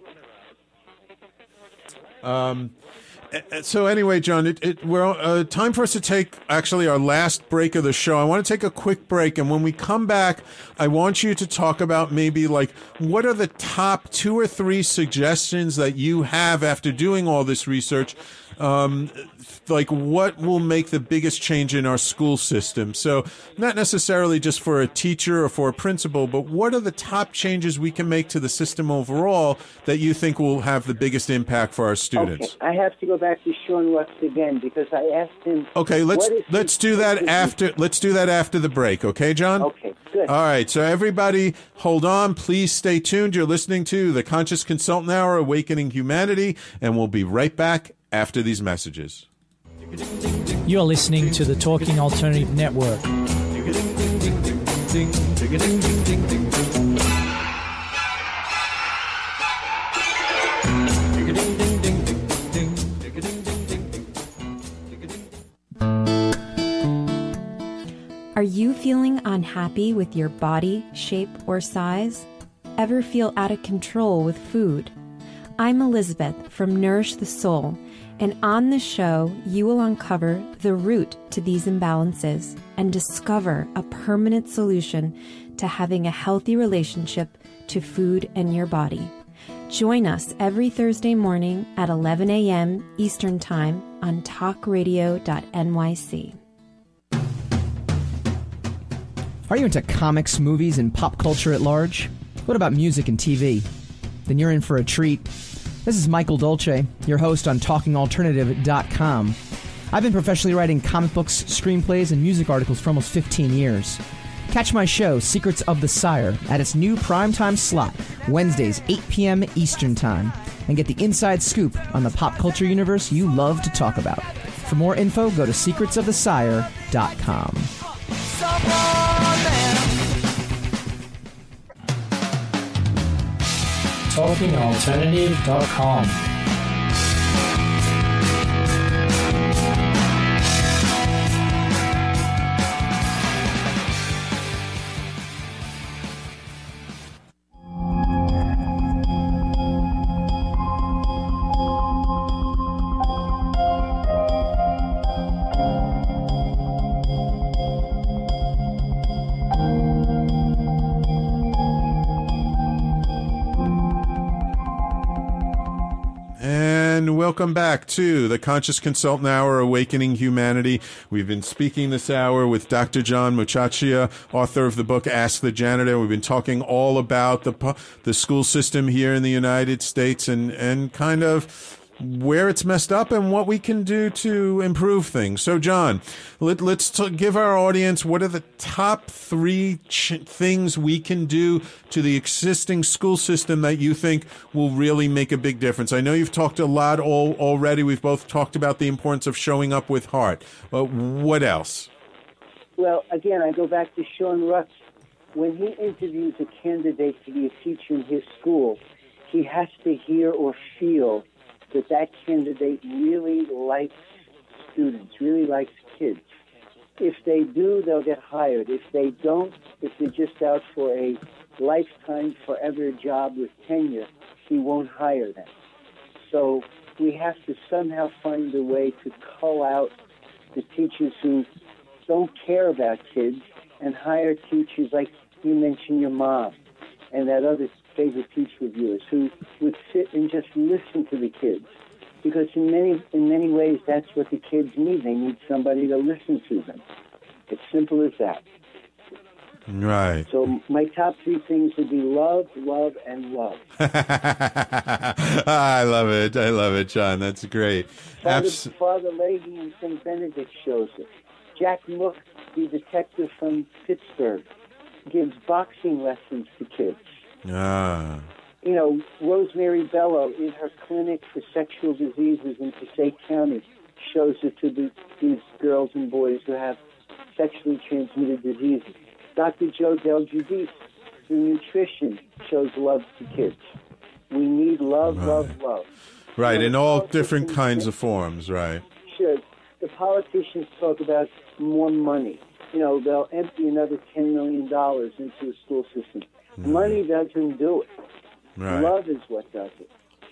Um, so anyway, John, it, it, we're uh, time for us to take actually our last break of the show. I want to take a quick break, and when we come back, I want you to talk about maybe like what are the top two or three suggestions that you have after doing all this research. Um, like what will make the biggest change in our school system? So not necessarily just for a teacher or for a principal, but what are the top changes we can make to the system overall that you think will have the biggest impact for our students? Okay, I have to go back to Sean Rux again because I asked him. Okay, let's what is let's his- do that after let's do that after the break. Okay, John? Okay, Good. All right, so everybody, hold on. Please stay tuned. You're listening to the Conscious Consultant Hour, Awakening Humanity, and we'll be right back after these messages. You're listening to the Talking Alternative Network. Are you feeling unhappy with your body, shape, or size? Ever feel out of control with food? I'm Elizabeth from Nourish the Soul, and on this show, you will uncover the root to these imbalances and discover a permanent solution to having a healthy relationship to food and your body. Join us every Thursday morning at eleven a.m. Eastern Time on talk radio dot N Y C. Are you into comics, movies, and pop culture at large? What about music and T V? Then you're in for a treat. This is Michael Dolce, your host on talking alternative dot com. I've been professionally writing comic books, screenplays, and music articles for almost fifteen years. Catch my show, Secrets of the Sire, at its new primetime slot, Wednesdays, eight p.m. Eastern Time, and get the inside scoop on the pop culture universe you love to talk about. For more info, go to secrets of the sire dot com. talking alternative dot com. Welcome back to the Conscious Consultant Hour, Awakening Humanity. We've been speaking this hour with Doctor John Muchachia, author of the book Ask the Janitor. We've been talking all about the the school system here in the United States and, and kind of where it's messed up and what we can do to improve things. So, John, let, let's t- give our audience what are the top three ch- things we can do to the existing school system that you think will really make a big difference. I know you've talked a lot all, already. We've both talked about the importance of showing up with heart. But what else? Well, again, I go back to Sean Rutz. When he interviews a candidate to be a teacher in his school, he has to hear or feel that that candidate really likes students, really likes kids. If they do, they'll get hired. If they don't, if they're just out for a lifetime, forever job with tenure, he won't hire them. So we have to somehow find a way to cull out the teachers who don't care about kids and hire teachers like you mentioned your mom and that other favorite teacher of yours who would sit and just listen to the kids. Because in many in many ways, that's what the kids need. They need somebody to listen to them. It's simple as that. Right. So my top three things would be love, love, and love. I love it. I love it, John. That's great. Father, Abs- Father Leahy in Saint Benedict shows it. Jack Mook, the detective from Pittsburgh, gives boxing lessons to kids. Ah. You know, Rosemary Bello in her clinic for sexual diseases in Passaic County shows it to the, these girls and boys who have sexually transmitted diseases. Doctor Joe Del Giudice, through nutrition, shows love to kids. We need love, right. love, love. Right, you know, in all different kinds of forms, right. Sure. The politicians talk about more money. You know, they'll empty another ten million dollars into the school system. Mm. Money doesn't do it. Right. Love is what does it.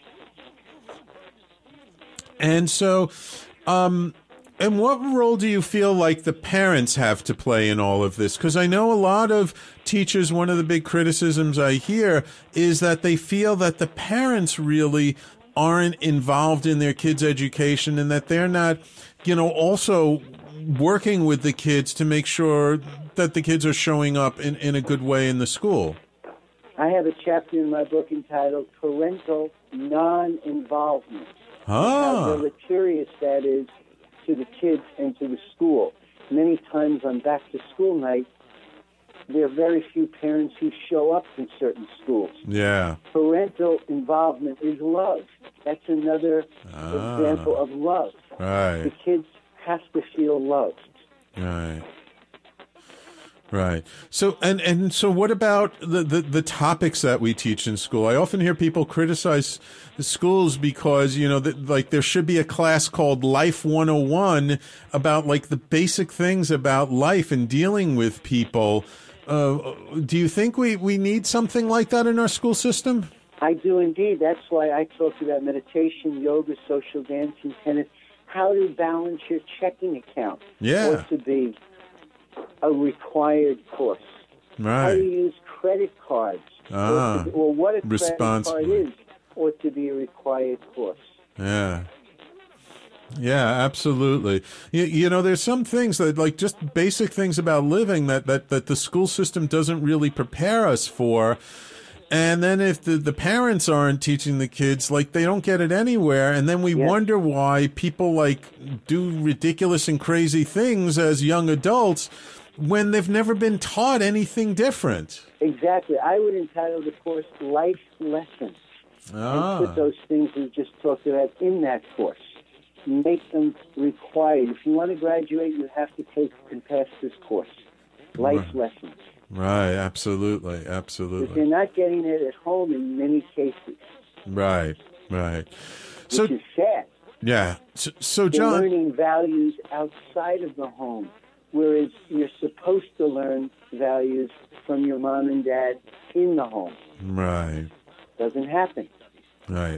And so, um, and what role do you feel like the parents have to play in all of this? Because I know a lot of teachers, one of the big criticisms I hear is that they feel that the parents really aren't involved in their kids' education and that they're not, you know, also working with the kids to make sure that the kids are showing up in, in a good way in the school. I have a chapter in my book entitled Parental Non-Involvement. Ah. How deleterious that is to the kids and to the school. Many times on back-to-school night, there are very few parents who show up in certain schools. Yeah. Parental involvement is love. That's another Ah. example of love. Right. The kids have to feel loved. Right. Right. So and and so what about the, the, the topics that we teach in school? I often hear people criticize the schools because, you know, that like there should be a class called Life one oh one about like the basic things about life and dealing with people. Uh, do you think we, we need something like that in our school system? I do indeed. That's why I talked about meditation, yoga, social dancing, tennis, how to balance your checking account. Yeah. Or to be a required course. Right. How to use credit cards. Ah, or, to, or what a credit card responsibly. is, or to be a required course. Yeah. Yeah, absolutely. You, you know, there's some things that, like, just basic things about living that, that, that the school system doesn't really prepare us for. And then if the, the parents aren't teaching the kids, like, they don't get it anywhere. And then we Yes. wonder why people, like, do ridiculous and crazy things as young adults when they've never been taught anything different. Exactly. I would entitle the course Life Lessons. Ah. And put those things we just talked about in that course. Make them required. If you want to graduate, you have to take and pass this course. Life Right. Lessons. Right, absolutely, Because absolutely. they're not getting it at home in many cases, Right, right. which So, is sad. yeah. So, so They're John, learning values outside of the home, whereas you're supposed to learn values from your mom and dad in the home. right, Doesn't happen. right.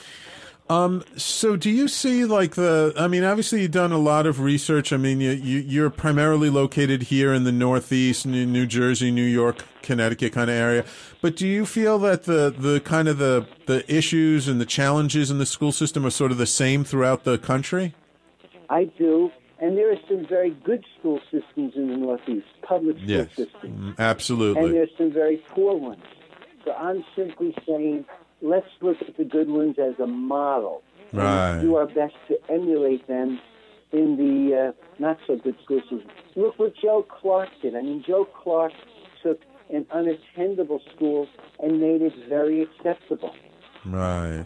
Um, so do you see like the, I mean, obviously you've done a lot of research. I mean, you, you, you're primarily located here in the Northeast, New, New Jersey, New York, Connecticut kind of area. But do you feel that the, the kind of the, the issues and the challenges in the school system are sort of the same throughout the country? I do. And there are some very good school systems in the Northeast, public school Yes, systems. Mm, absolutely. And there's some very poor ones. So I'm simply saying, let's look at the good ones as a model. Right. And do our best to emulate them in the uh, not-so-good school system. Look what Joe Clark did. I mean, Joe Clark took an unattendable school and made it very acceptable. Right.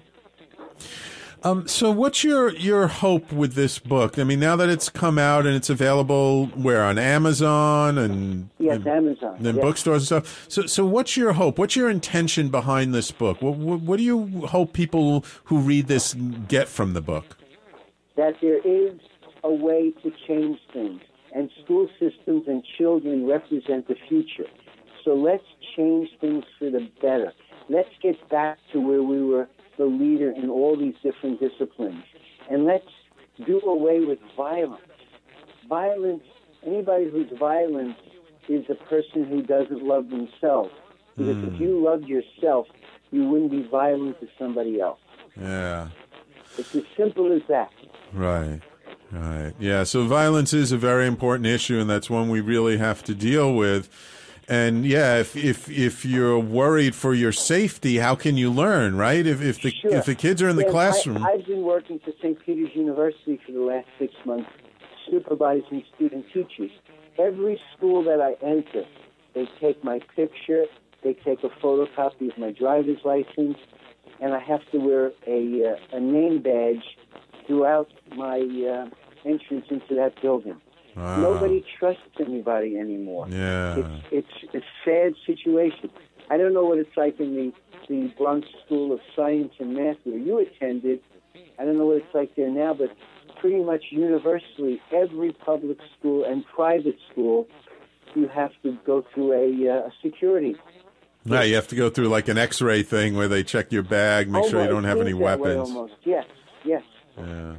Um, so what's your, your hope with this book? I mean, now that it's come out and it's available where, on Amazon and Yes, and, Amazon. and yes. bookstores and stuff. So so what's your hope? What's your intention behind this book? What, what, what do you hope people who read this get from the book? That there is a way to change things, and school systems and children represent the future. So let's change things for the better. Let's get back to where we were the leader in all these different disciplines. And let's do away with violence. Violence, anybody who's violent is a person who doesn't love themselves. Because Mm. if you loved yourself, you wouldn't be violent to somebody else. Yeah. It's as simple as that. Right. Right. Yeah. So violence is a very important issue, and that's one we really have to deal with. And yeah, if if if you're worried for your safety, how can you learn, right? If if the Sure. if the kids are in the Yes, classroom, I, I've been working for Saint Peter's University for the last six months, supervising student teachers. Every school that I enter, they take my picture, they take a photocopy of my driver's license, and I have to wear a uh, a name badge throughout my uh, entrance into that building. Wow. Nobody trusts anybody anymore. Yeah. It's it's a sad situation. I don't know what it's like in the, the Bronx School of Science and Math where you attended. I don't know what it's like there now, but pretty much universally, every public school and private school, you have to go through a, uh, a security. yeah, you have to go through like an X-ray thing where they check your bag, make sure you Almost don't have any seems that way weapons. almost. Yes, yes. Yeah.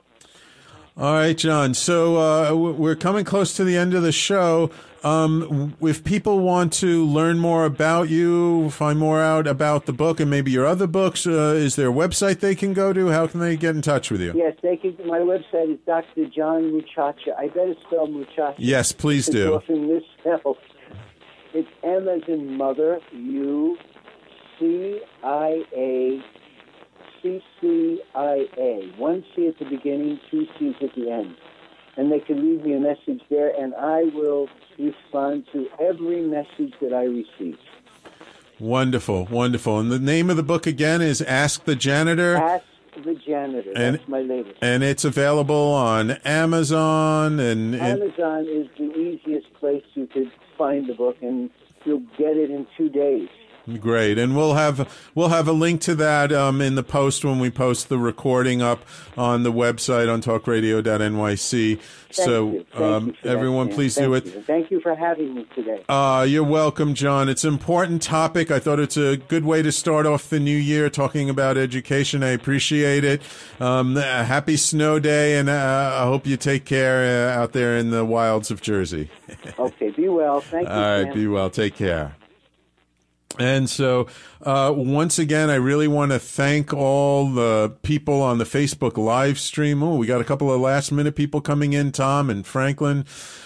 All right, John. So uh, w- we're coming close to the end of the show. Um, if people want to learn more about you, find more out about the book and maybe your other books, uh, is there a website they can go to? How can they get in touch with you? Yes, they can. My website is Doctor John Muchacha. I better spell Muchacha. Yes, please It's do. often misspelled. It's M as in mother, U, C I A, C C I A. One C at the beginning, two C's at the end. and they can leave me a message there, and I will respond to every message that I receive. Wonderful, wonderful. And the name of the book again is Ask the Janitor. Ask the Janitor. And, That's my latest. And it's available on Amazon. and, and Amazon is the easiest place you could find the book, and you'll get it in two days. Great, and we'll have we'll have a link to that um, in the post when we post the recording up on the website on talk radio dot N Y C. Thank so you. Thank um, you for everyone, that, please Thank do it. You. Thank you for having me today. Uh, you're welcome, John. It's an important topic. I thought it's a good way to start off the new year talking about education. I appreciate it. Um, a happy snow day, and uh, I hope you take care uh, out there in the wilds of Jersey. Okay, be well. Thank you, All right, Sam. be well. Take care. And so, uh, once again, I really want to thank all the people on the Facebook live stream. Oh, we got a couple of last minute people coming in, Tom and Franklin.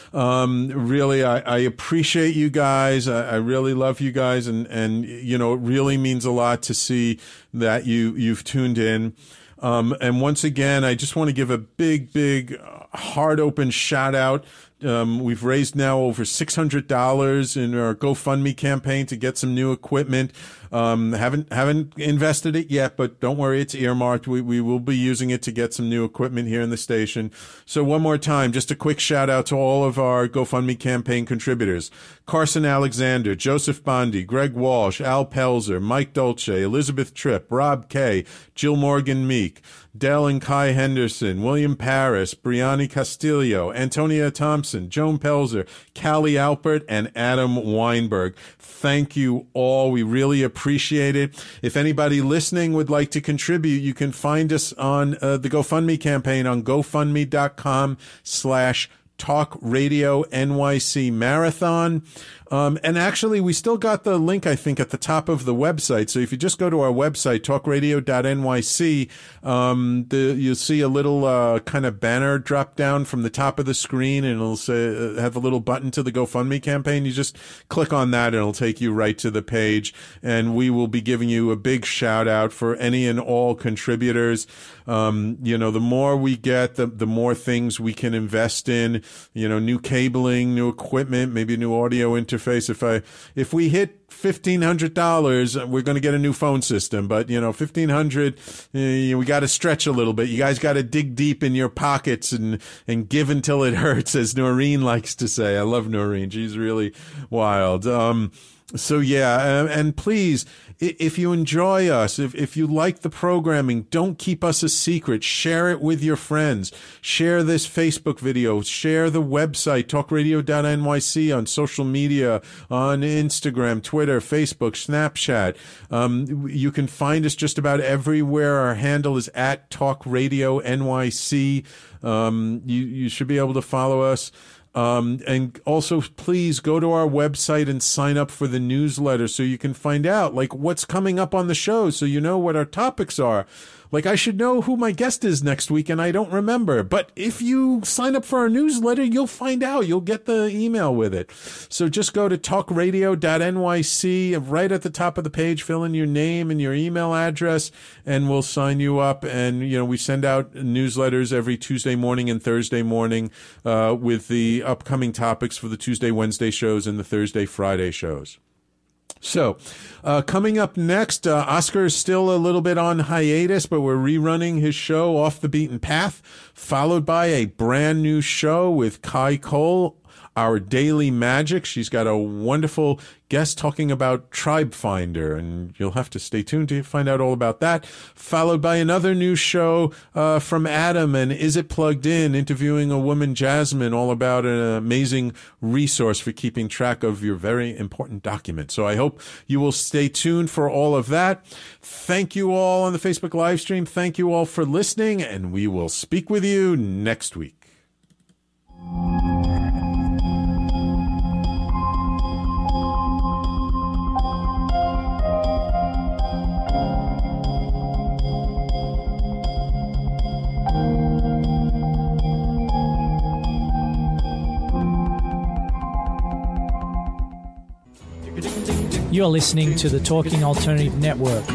Um, really, I, I appreciate you guys. I, I really love you guys. And, and, you know, it really means a lot to see that you, you've tuned in. Um, and once again, I just want to give a big, big, heart open shout out. Um, we've raised now over six hundred dollars in our GoFundMe campaign to get some new equipment. Um, haven't, haven't invested it yet, but don't worry, it's earmarked. We, we will be using it to get some new equipment here in the station. So one more time, just a quick shout out to all of our GoFundMe campaign contributors. Carson Alexander, Joseph Bondi, Greg Walsh, Al Pelzer, Mike Dolce, Elizabeth Tripp, Rob Kay, Jill Morgan Meek, Dell and Kai Henderson, William Paris, Brianni Castillo, Antonia Thompson, Joan Pelzer, Callie Alpert, and Adam Weinberg. Thank you all. We really appreciate it. If anybody listening would like to contribute, you can find us on uh, the GoFundMe campaign on GoFundMe.com slash Talk Radio N Y C Marathon. Um, and actually, we still got the link, I think, at the top of the website. So if you just go to our website, talk radio dot N Y C, um, the, you'll see a little uh, kind of banner drop down from the top of the screen, and it'll say, uh, have a little button to the GoFundMe campaign. You just click on that, and it'll take you right to the page. And we will be giving you a big shout out for any and all contributors. Um, you know, the more we get, the, the more things we can invest in, you know, new cabling, new equipment, maybe a new audio interface. If I, if we hit fifteen hundred dollars, we're going to get a new phone system. But, you know, fifteen hundred dollars, uh, we got to stretch a little bit. You guys got to dig deep in your pockets and, and give until it hurts, as Noreen likes to say. I love Noreen. She's really wild. Um, So, yeah, and please, if you enjoy us, if, if you like the programming, don't keep us a secret. Share it with your friends. Share this Facebook video. Share the website, talk radio dot N Y C, on social media, on Instagram, Twitter, Facebook, Snapchat. Um, you can find us just about everywhere. Our handle is at Talk Radio N Y C. Um, you, you should be able to follow us. Um, and also, please go to our website and sign up for the newsletter so you can find out, like, what's coming up on the show, so you know what our topics are. Like, I should know who my guest is next week, and I don't remember. But if you sign up for our newsletter, you'll find out. You'll get the email with it. So just go to talk radio dot N Y C. Right at the top of the page, fill in your name and your email address, and we'll sign you up. And, you know, we send out newsletters every Tuesday morning and Thursday morning uh, with the upcoming topics for the Tuesday, Wednesday shows and the Thursday, Friday shows. So, uh, coming up next, uh, Oscar is still a little bit on hiatus, but we're rerunning his show Off the Beaten Path, followed by a brand new show with Kai Cole, Our Daily Magic. She's got a wonderful guest talking about Tribe Finder, and you'll have to stay tuned to find out all about that. Followed by another new show uh, from Adam and Is It Plugged In, interviewing a woman, Jasmine, all about an amazing resource for keeping track of your very important documents. So I hope you will stay tuned for all of that. Thank you all on the Facebook live stream. Thank you all for listening, and we will speak with you next week. You're listening to the Talking Alternative Network.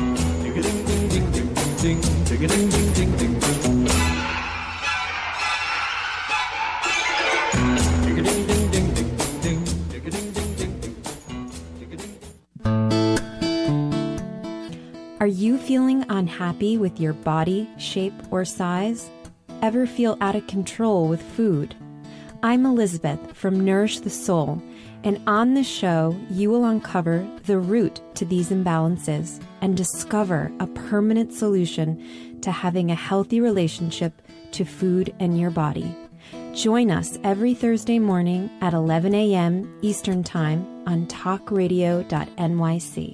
you feeling unhappy with your body, shape, or size? Ever feel out of control with food? I'm Elizabeth from Nourish the Soul, and on this show, you will uncover the root to these imbalances and discover a permanent solution to having a healthy relationship to food and your body. Join us every Thursday morning at eleven a.m. Eastern Time on talk radio dot N Y C.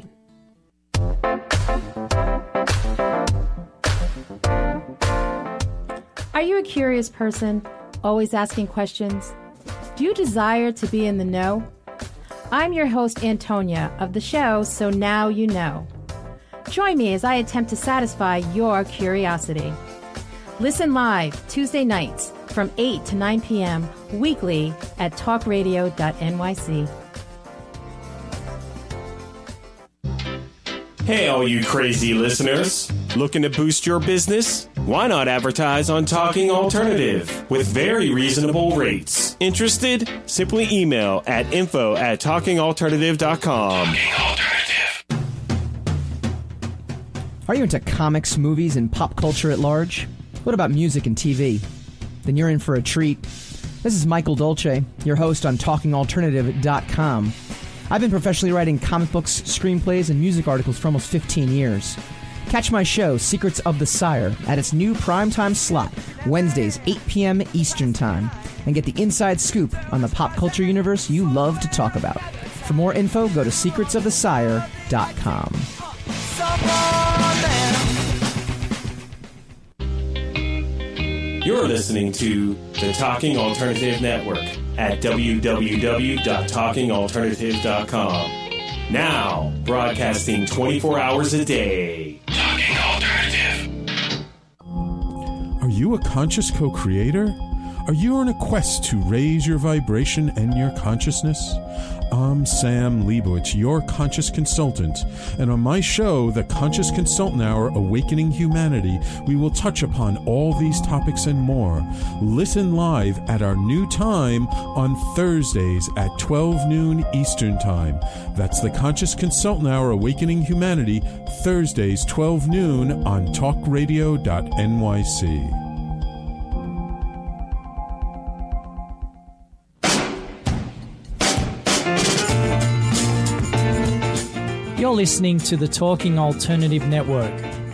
Are you a curious person, always asking questions? Do you desire to be in the know? I'm your host, Antonia, of the show So Now You Know. Join me as I attempt to satisfy your curiosity. Listen live Tuesday nights from eight to nine p.m. weekly at talk radio dot N Y C. Hey, all you crazy listeners. Looking to boost your business? Why not advertise on Talking Alternative with very reasonable rates? Interested? Simply email at info at talking alternative dot com. Talking Alternative. Are you into comics, movies, and pop culture at large? What about music and T V? Then you're in for a treat. This is Michael Dolce, your host on talking alternative dot com. I've been professionally writing comic books, screenplays, and music articles for almost fifteen years. Catch my show, Secrets of the Sire, at its new primetime slot, Wednesdays, eight p.m. Eastern Time, and get the inside scoop on the pop culture universe you love to talk about. For more info, go to secrets of the sire dot com. You're listening to the Talking Alternative Network at w w w dot talking alternative dot com. Now, broadcasting twenty-four hours a day. Talking Alternative. Are you a conscious co-creator? Are you on a quest to raise your vibration and your consciousness? I'm Sam Leibowitz, your conscious consultant, and on my show, The Conscious Consultant Hour, Awakening Humanity, we will touch upon all these topics and more. Listen live at our new time on Thursdays at twelve noon Eastern Time. That's The Conscious Consultant Hour, Awakening Humanity, Thursdays, twelve noon on talk radio dot N Y C. You're listening to the Talking Alternative Network.